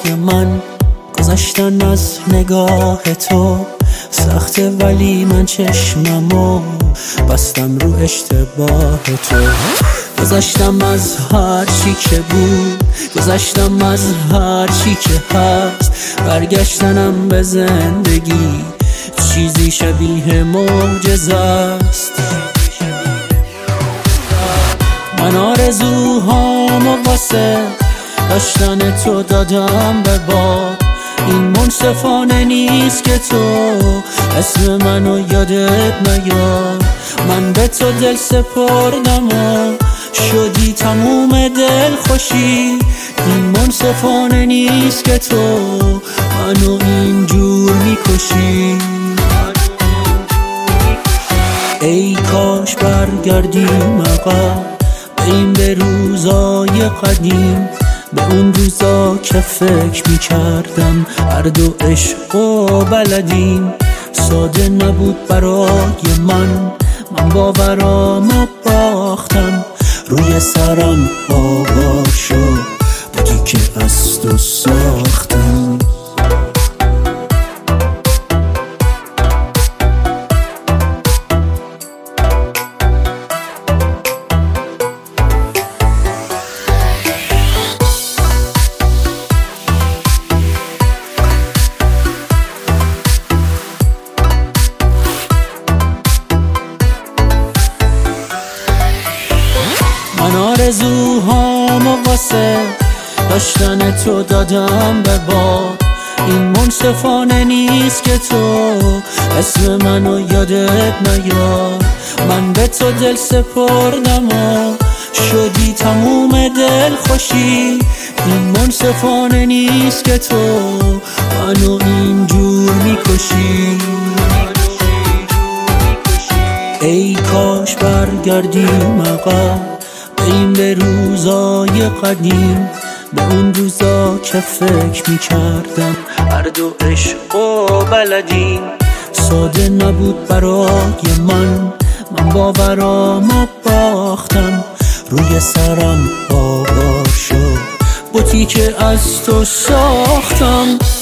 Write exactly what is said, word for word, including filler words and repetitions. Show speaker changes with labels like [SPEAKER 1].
[SPEAKER 1] من. گذشتن از نگاه تو سخته ولی من چشممو بستم رو اشتباه تو. گذشتم از هر چی که بود، گذشتم از هر چی که هست، برگشتنم به زندگی چیزی شبیه معجزه است. من آرزوهامو واسه داشتن تو دادم به باد. این منصفانه نیست که تو اسم منو یادت نیاد. من به تو دل سپردم و شدی تموم دل خوشی. این منصفانه نیست که تو منو اینجور میکشی. ای کاش برگردیم عقب، بریم به روزای قدیم، به اون روزا که فکر میکردم هر دو عشق و بلدیم. ساده نبود برای من، من باورامو باختم، روی سرم آوار شد بودی که از تو ساختم. من آرزوهامو واسه داشتن تو دادم به باد. این منصفانه نیست که تو اسم منو یادت نیاد. من به تو دل سپردم و شدی تموم دل خوشی. این منصفانه نیست که تو منو اینجور میکشی. ای کاش برگردیم عقب، بریم به روزای قدیم، به اون روزا که فکر میکردم هر دو عشق و بلدیم. ساده نبود برای من، من باورامو باختم، روی سرم آوار شد بوتی که از تو ساختم.